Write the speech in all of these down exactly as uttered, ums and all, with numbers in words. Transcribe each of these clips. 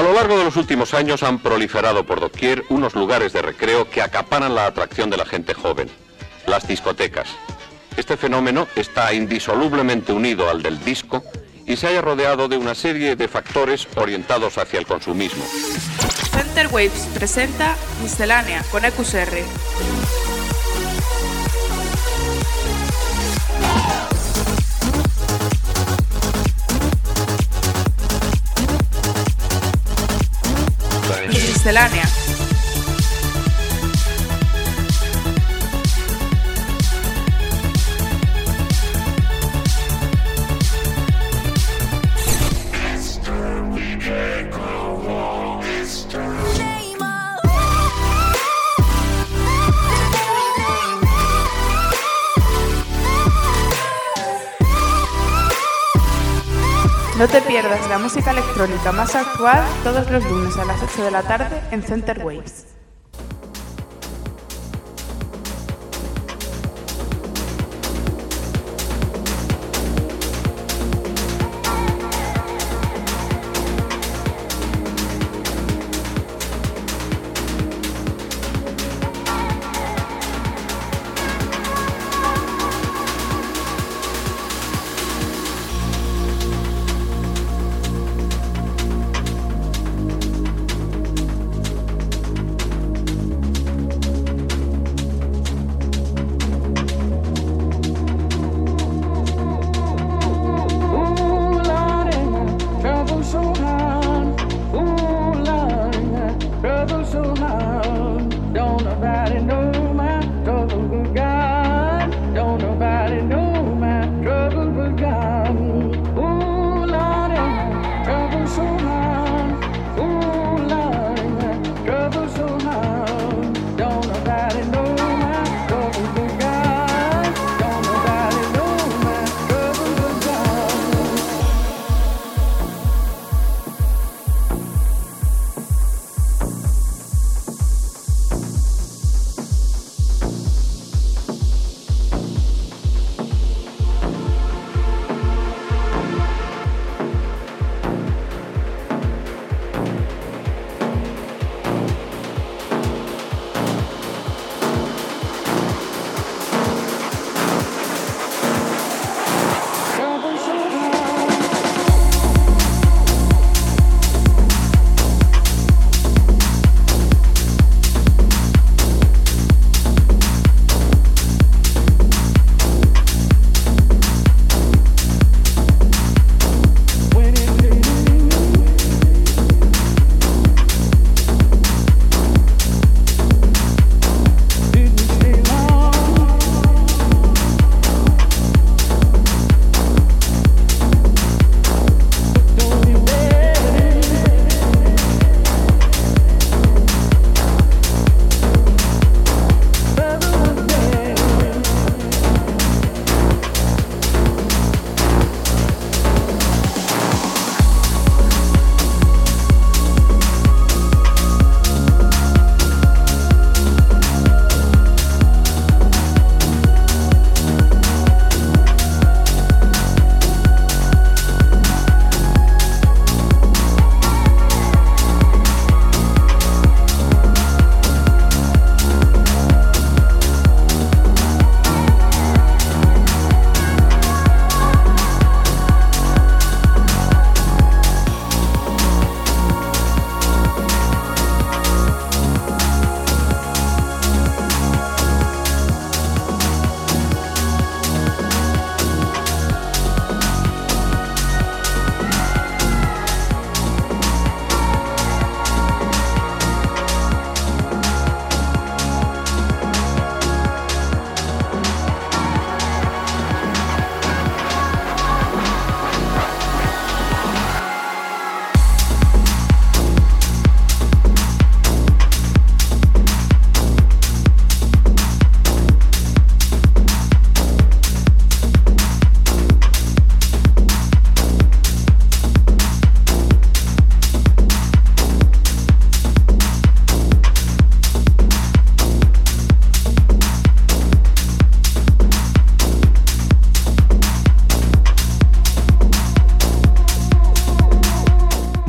lo largo de los últimos años han proliferado por doquier unos lugares de recreo que acaparan la atracción de la gente joven, las discotecas. Este fenómeno está indisolublemente unido al del disco y se haya rodeado de una serie de factores orientados hacia el consumismo. Center Waves presenta Miscelánea con E Q S R. Miscelánea. No te pierdas la música electrónica más actual todos los lunes a las ocho de la tarde en Center Waves.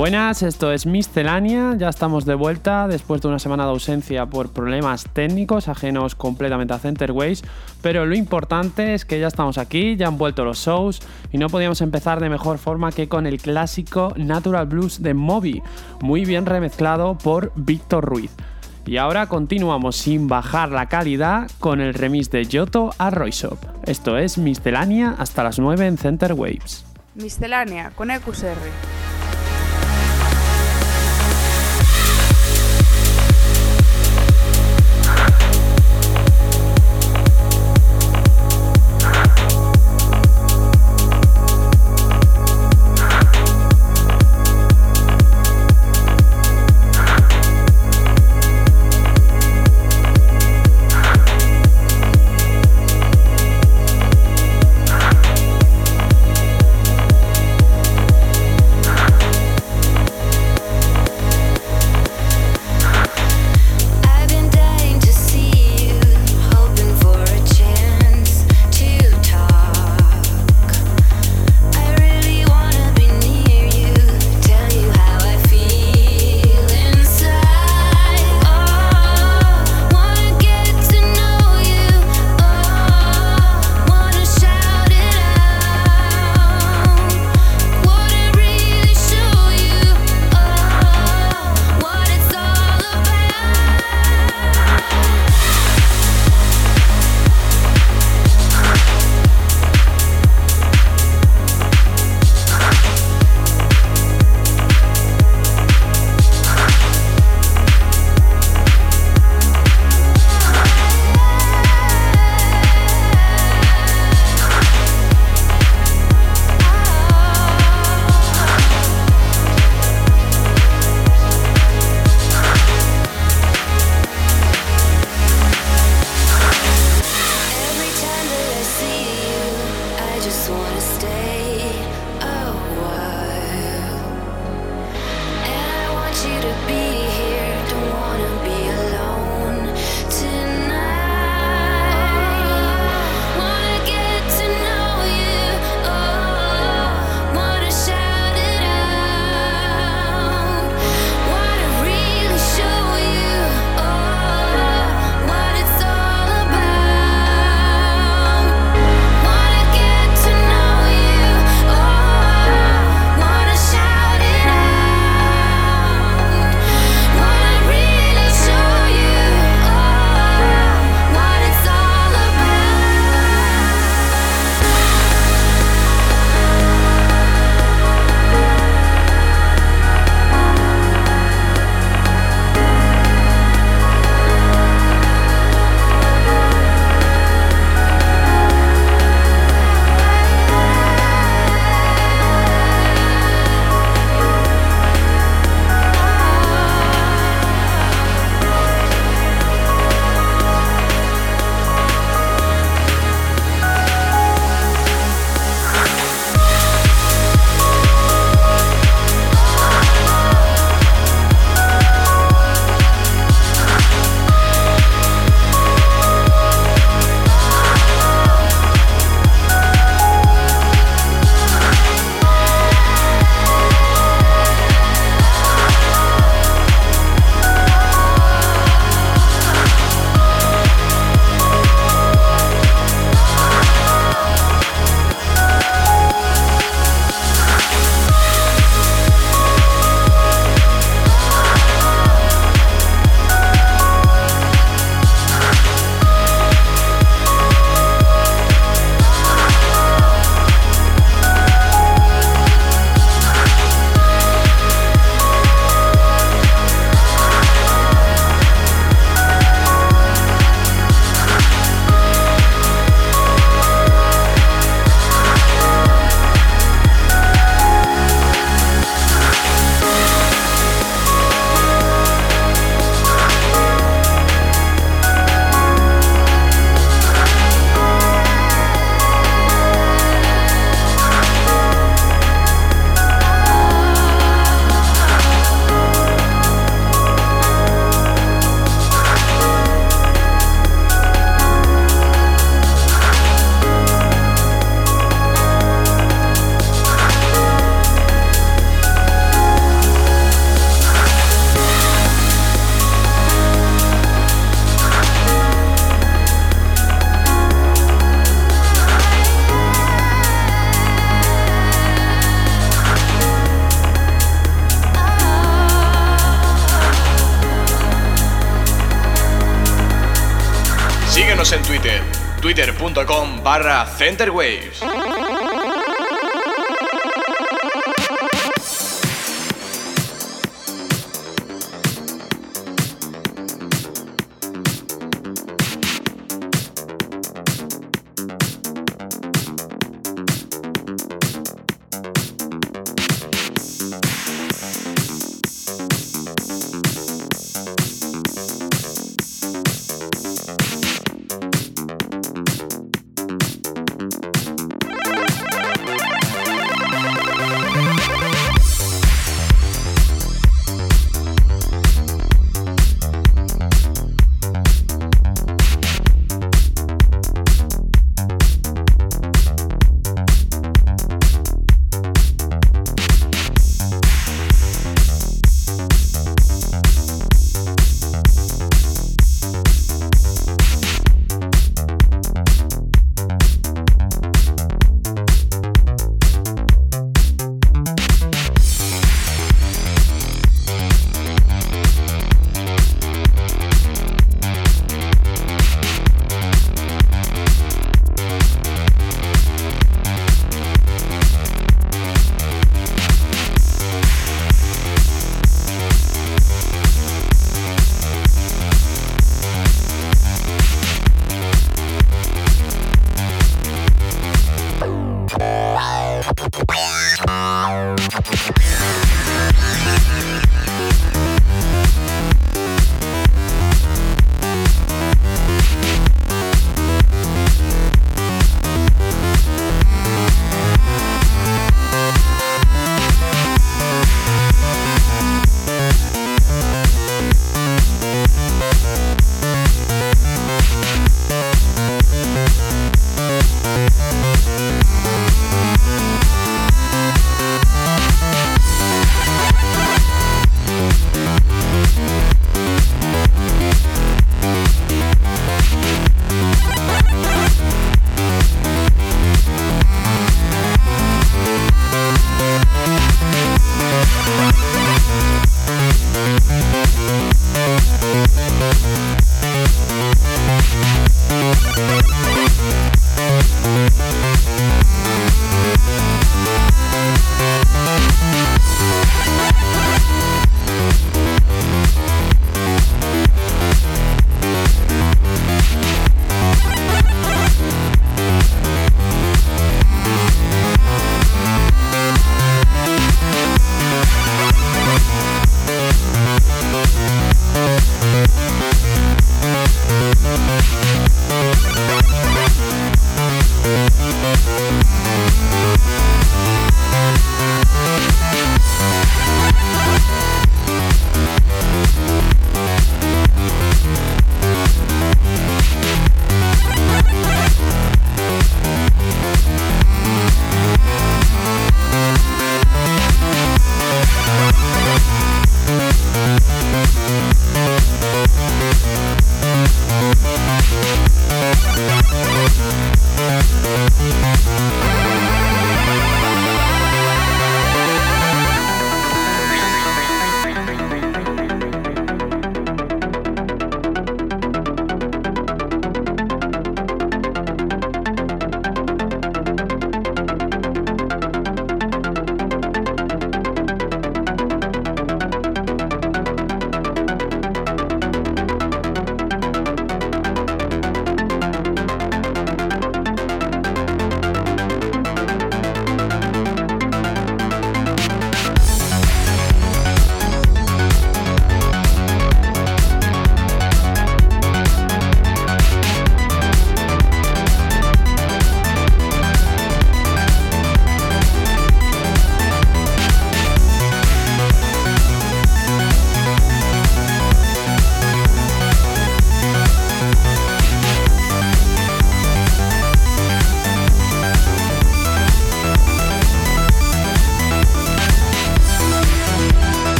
Buenas, esto es Miscelánea, ya estamos de vuelta después de una semana de ausencia por problemas técnicos ajenos completamente a Centerways, pero lo importante es que ya estamos aquí, ya han vuelto los shows y no podíamos empezar de mejor forma que con el clásico Natural Blues de Moby, muy bien remezclado por Víctor Ruiz. Y ahora continuamos sin bajar la calidad con el remix de Giotto a Royshop. Esto es Miscelánea hasta las nueve en Centerwaves. Miscelánea con E Q S R. síguenos en Twitter, twitter.com barra Centerwaves.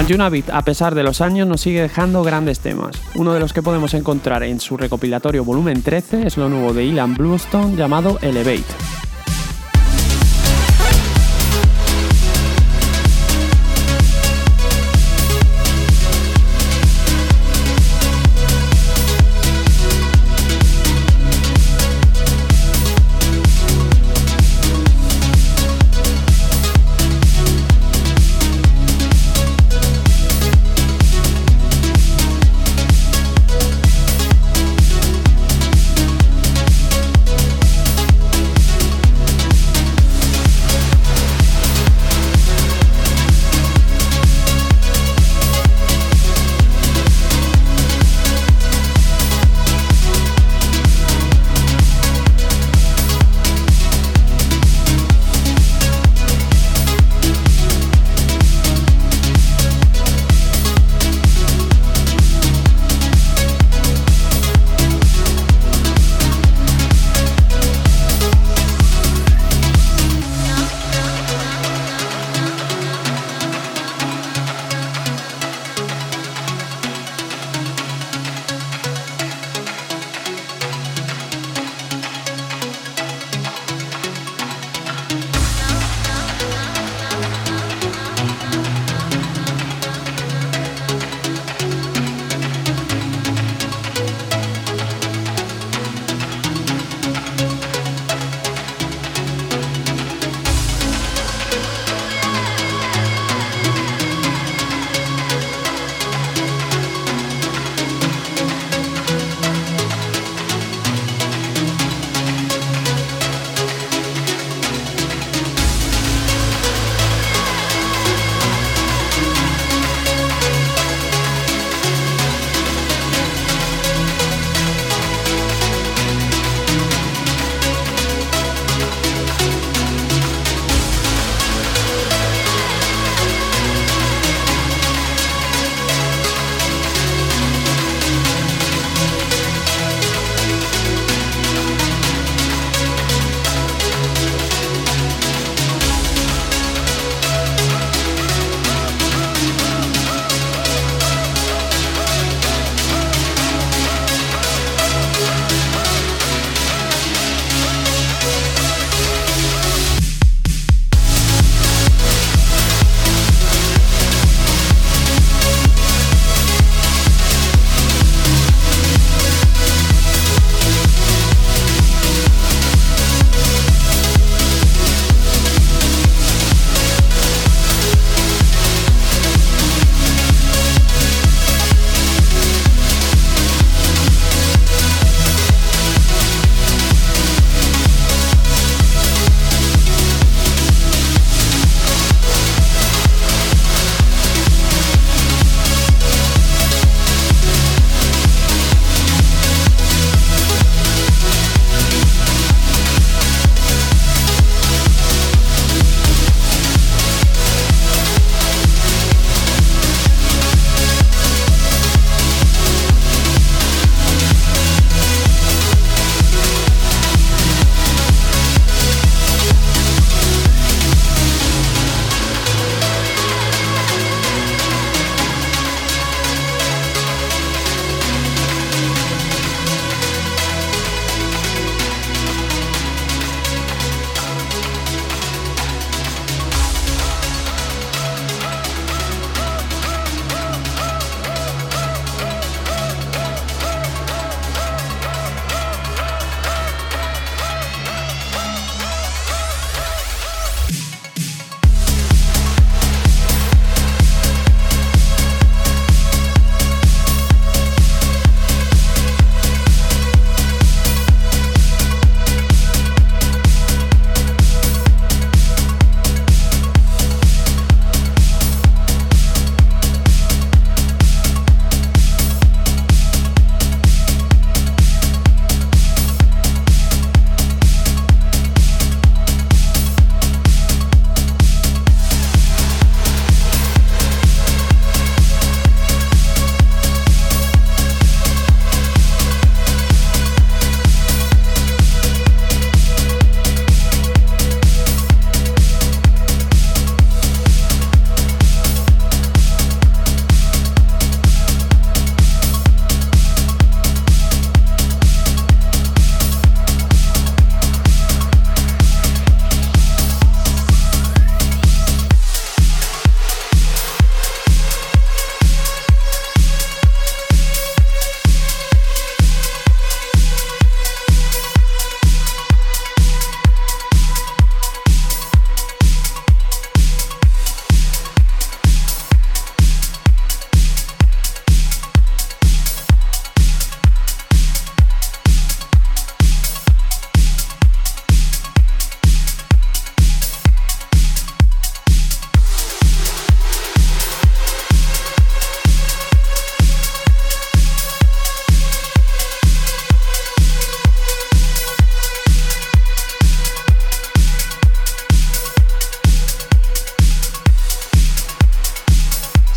Anjuna Beat, a pesar de los años, nos sigue dejando grandes temas. Uno de los que podemos encontrar en su recopilatorio volumen trece es lo nuevo de Ilan Bluestone llamado Elevate.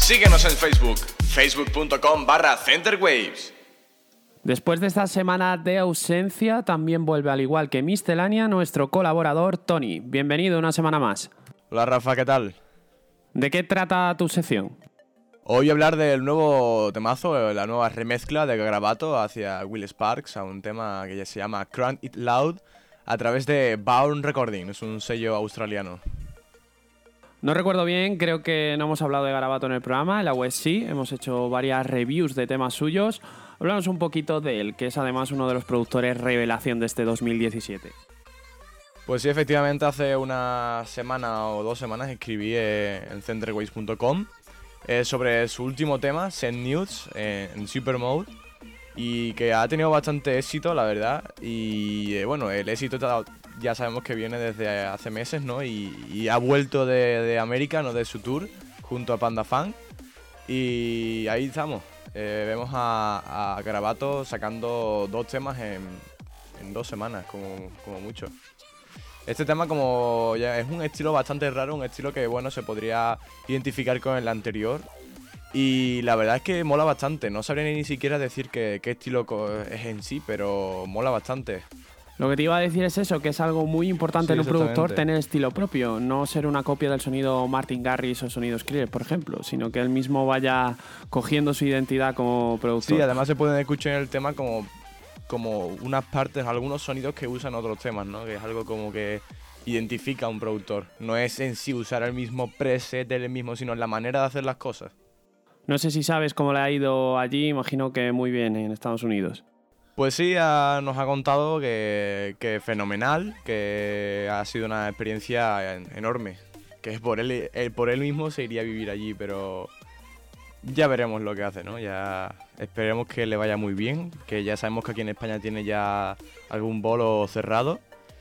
Síguenos en Facebook, facebook.com barra centerwaves. Después de esta semana de ausencia, también vuelve, al igual que Miscelánea, nuestro colaborador Tony. Bienvenido una semana más. Hola Rafa, ¿qué tal? ¿De qué trata tu sección? Hoy voy a hablar del nuevo temazo, la nueva remezcla de Garabato hacia Will Sparks, a un tema que ya se llama Crank It Loud, a través de Bound Recording, es un sello australiano. No recuerdo bien, creo que no hemos hablado de Garabato en el programa, en la web sí, hemos hecho varias reviews de temas suyos. Hablamos un poquito de él, que es además uno de los productores revelación de este dos mil diecisiete. Pues sí, efectivamente, hace una semana o dos semanas escribí eh, en centerwaves punto com eh, sobre su último tema, Send Nudes, eh, en Supermode, y que ha tenido bastante éxito, la verdad. Y eh, bueno, el éxito ya sabemos que viene desde hace meses, ¿no? Y, y ha vuelto de, de América, ¿no? De su tour, junto a Panda Funk. Y ahí estamos. Eh, vemos a, a Garabato sacando dos temas en, en dos semanas, como, como mucho. Este tema como ya es un estilo bastante raro, un estilo que bueno se podría identificar con el anterior. Y la verdad es que mola bastante, no sabría ni siquiera decir qué, qué estilo es en sí, pero mola bastante. Lo que te iba a decir es eso, que es algo muy importante Sí, en un productor exactamente. tener estilo propio, no ser una copia del sonido Martin Garrix o sonido Skrillex, por ejemplo, sino que él mismo vaya cogiendo su identidad como productor. Sí, además se pueden escuchar en el tema como, como unas partes, algunos sonidos que usan otros temas, ¿no? Que es algo como que identifica a un productor. No es en sí usar el mismo preset del mismo, sino la manera de hacer las cosas. No sé si sabes cómo le ha ido allí, imagino que muy bien en Estados Unidos. Pues sí, ha- nos ha contado que, que fenomenal, que ha sido una experiencia en- enorme. Que es por él, él- por él mismo se iría a vivir allí, pero ya veremos lo que hace, ¿no? Ya esperemos que le vaya muy bien, que ya sabemos que aquí en España tiene ya algún bolo cerrado.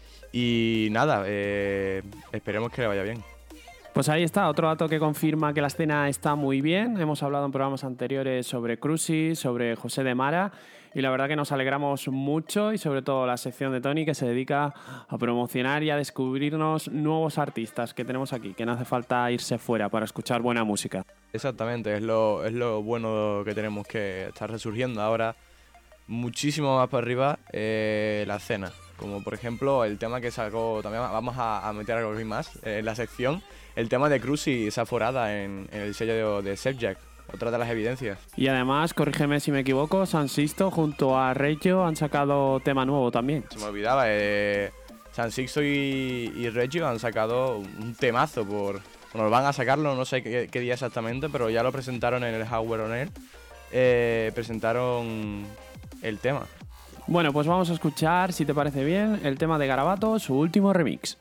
Y nada, eh, esperemos que le vaya bien. Pues ahí está, otro dato que confirma que la escena está muy bien. Hemos hablado en programas anteriores sobre Crucis, sobre José de Mara, y la verdad que nos alegramos mucho, y sobre todo la sección de Tony, que se dedica a promocionar y a descubrirnos nuevos artistas que tenemos aquí, que no hace falta irse fuera para escuchar buena música. Exactamente, es lo, es lo bueno que tenemos, que estar resurgiendo ahora muchísimo más para arriba eh, la escena. Como por ejemplo el tema que sacó, también vamos a, a meter algo más eh, en la sección, el tema de Cruz y Saforada en, en el sello de, de Sepjack, otra de las evidencias. Y además, corrígeme si me equivoco, San Sixto junto a Reggio han sacado tema nuevo también. Se me olvidaba, eh, San Sixto y, y Reggio han sacado un temazo por... Bueno, van a sacarlo, no sé qué, qué día exactamente, pero ya lo presentaron en el Hardware On Air, eh, presentaron el tema. Bueno, pues vamos a escuchar, si te parece bien, el tema de Garabato, su último remix.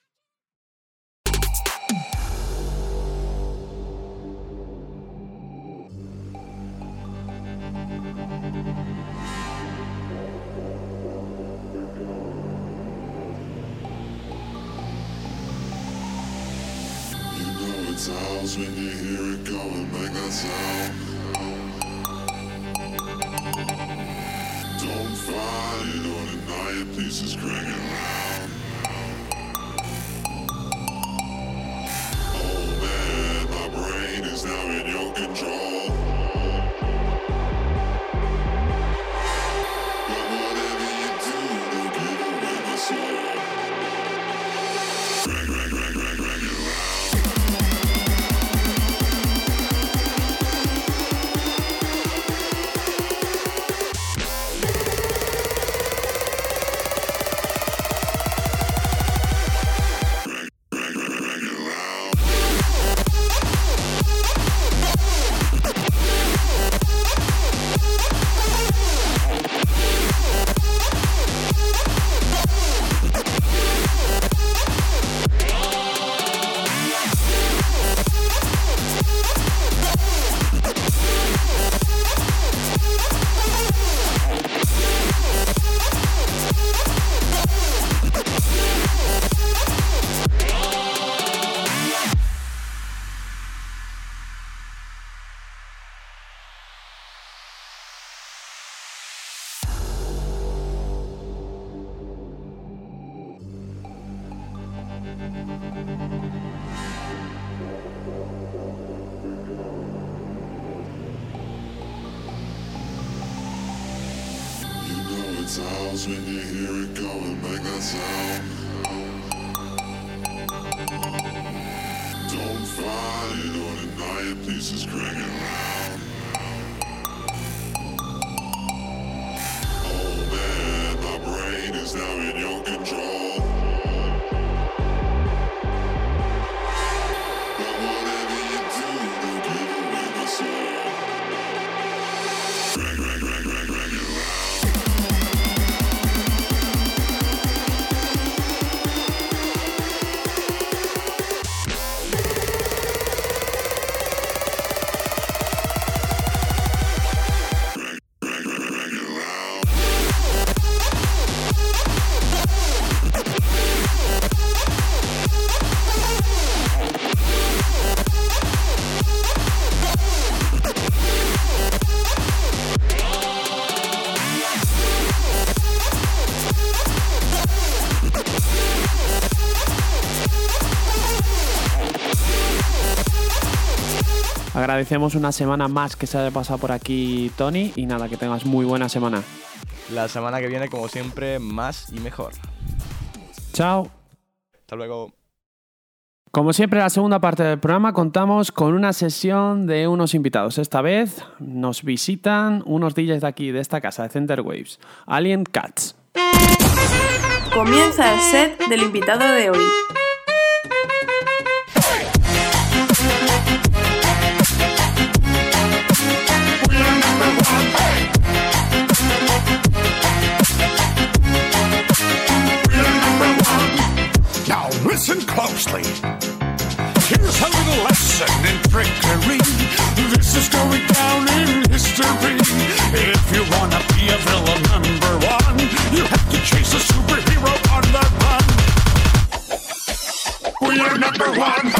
It's house when you hear it go and make that sound. Don't fight it or deny it, please just crank it loud. Oh man, my brain is now in your control. But whatever you do, don't give away my soul. Crank, crank, crank, crank, crank it loud. This house, when you hear it go and make that sound. Don't fight or deny it, please just crank it loud. Oh man, my brain is now in your control. But whatever you do, don't give away my soul. Crank, crank, crank, crank, crank it loud. Agradecemos una semana más que se haya pasado por aquí, Tony, y nada, que tengas muy buena semana. La semana que viene, como siempre, más y mejor. Chao. Hasta luego. Como siempre, en la segunda parte del programa contamos con una sesión de unos invitados. Esta vez nos visitan unos D Js de aquí, de esta casa, de Center Waves, Alien Cats. Comienza el set del invitado de hoy. Now listen closely. Here's a little lesson in trickery. This is going down in history. If you wanna be a villain number one, you have to chase a superhero on the run. We are number one.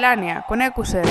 Miscelánea con E Q S L.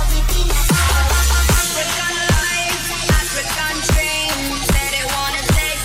African train, said it wanna take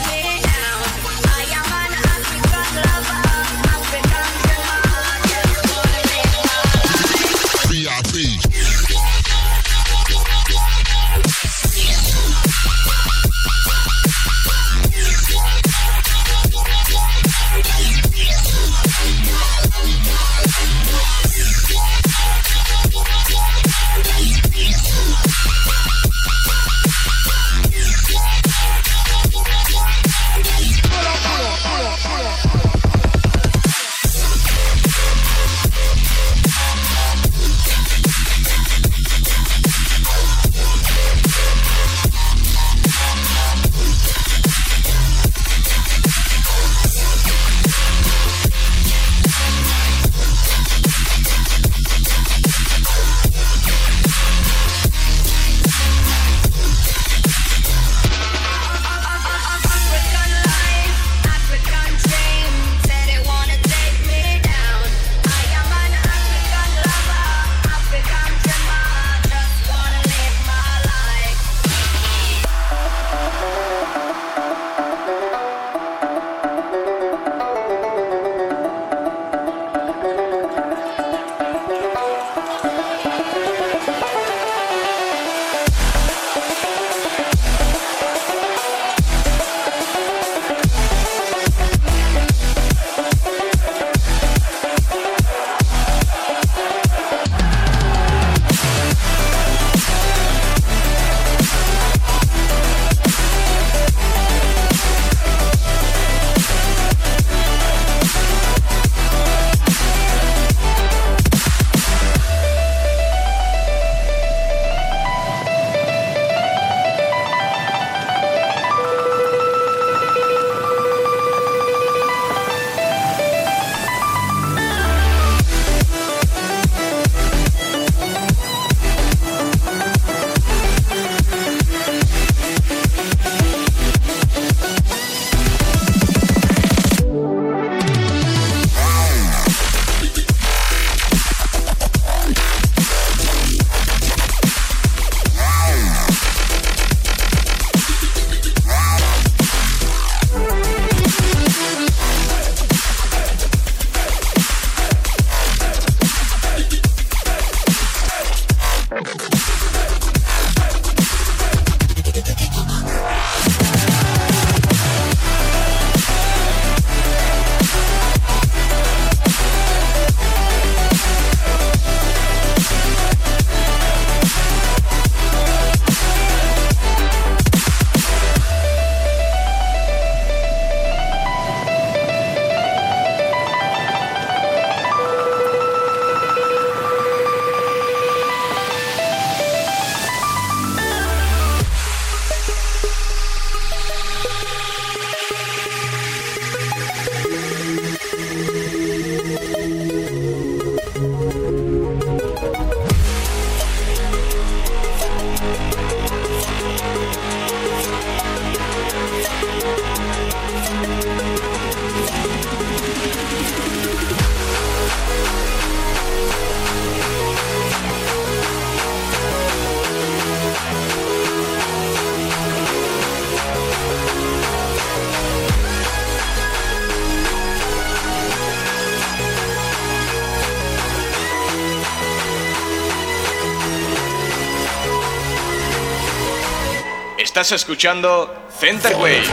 Estás escuchando Center Waves.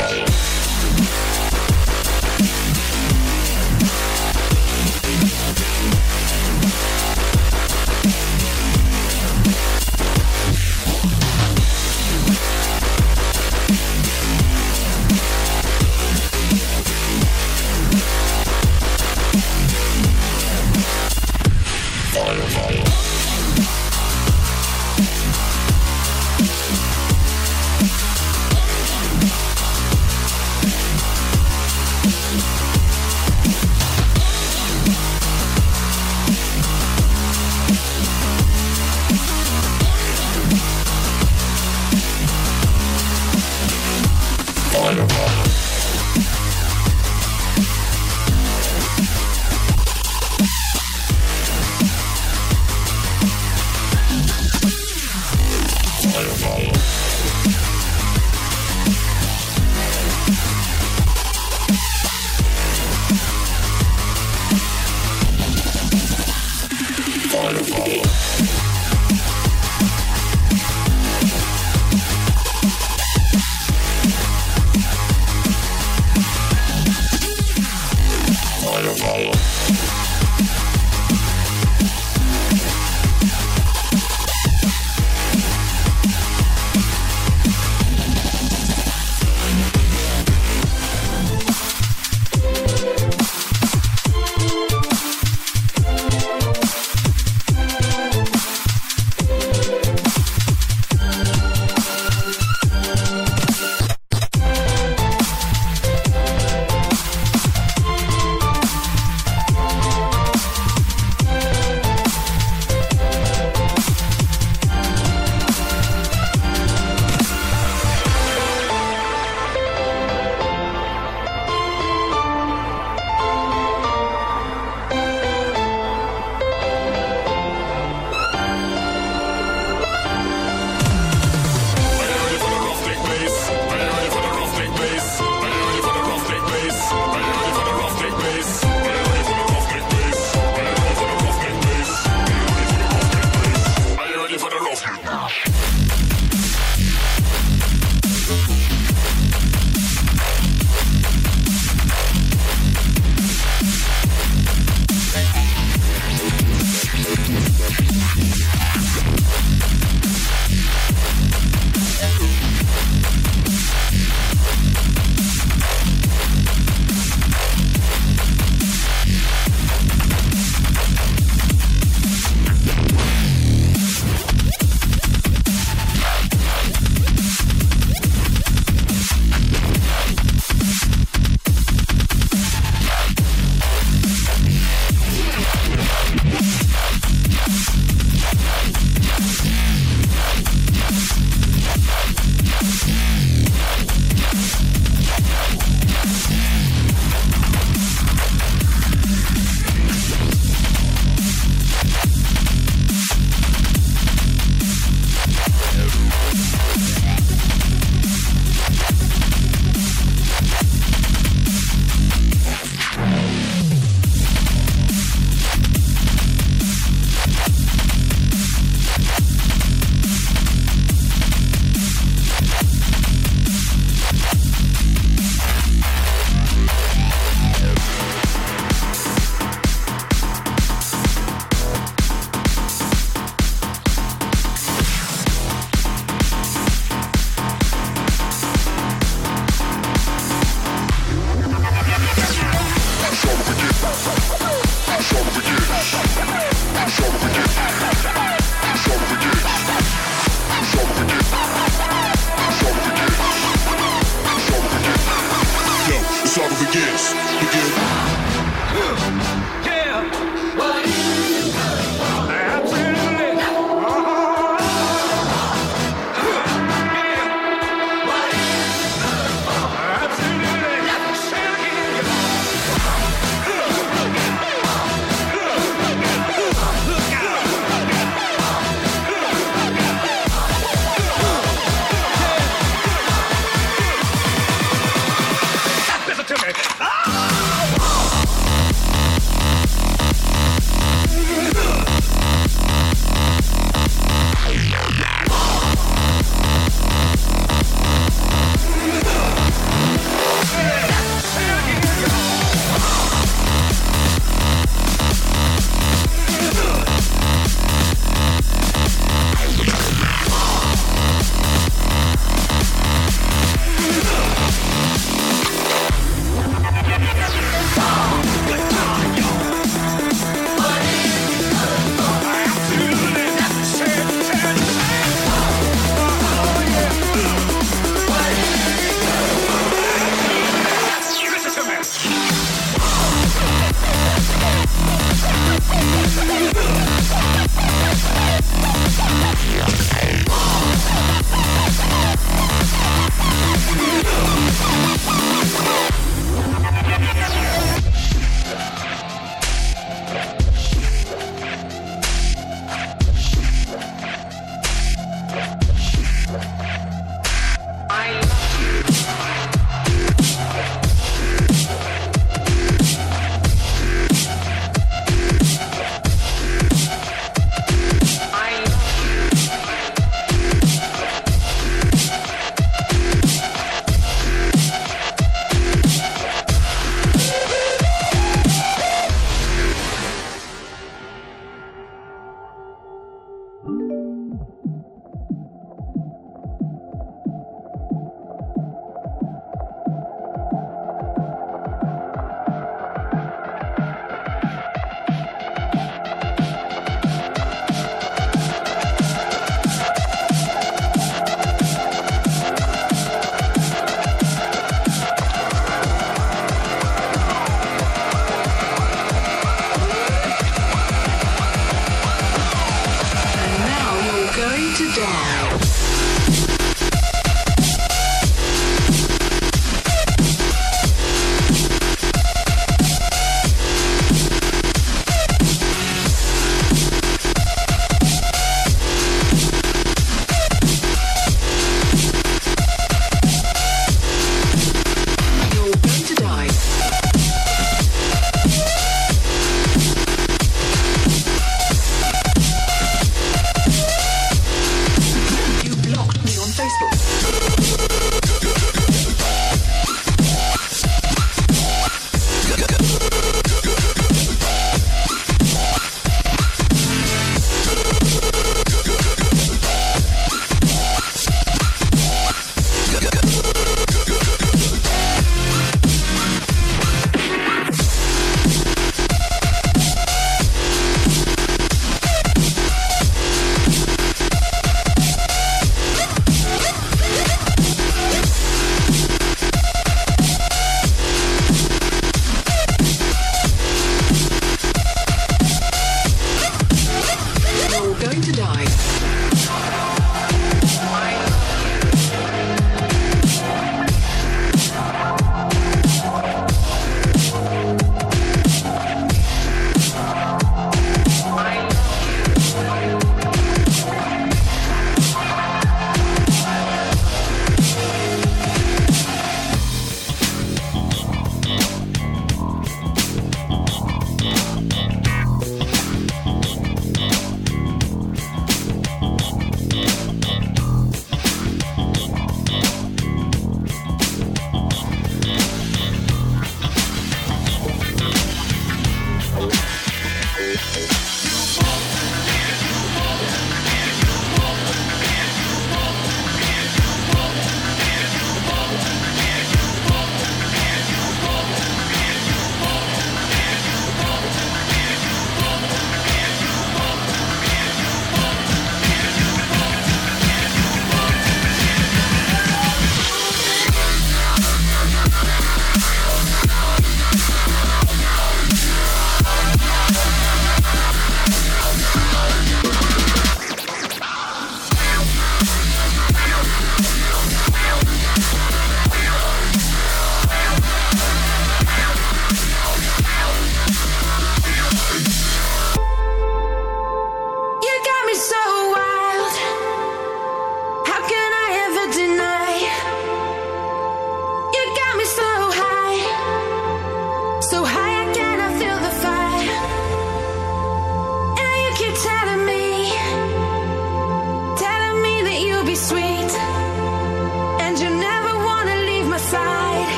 You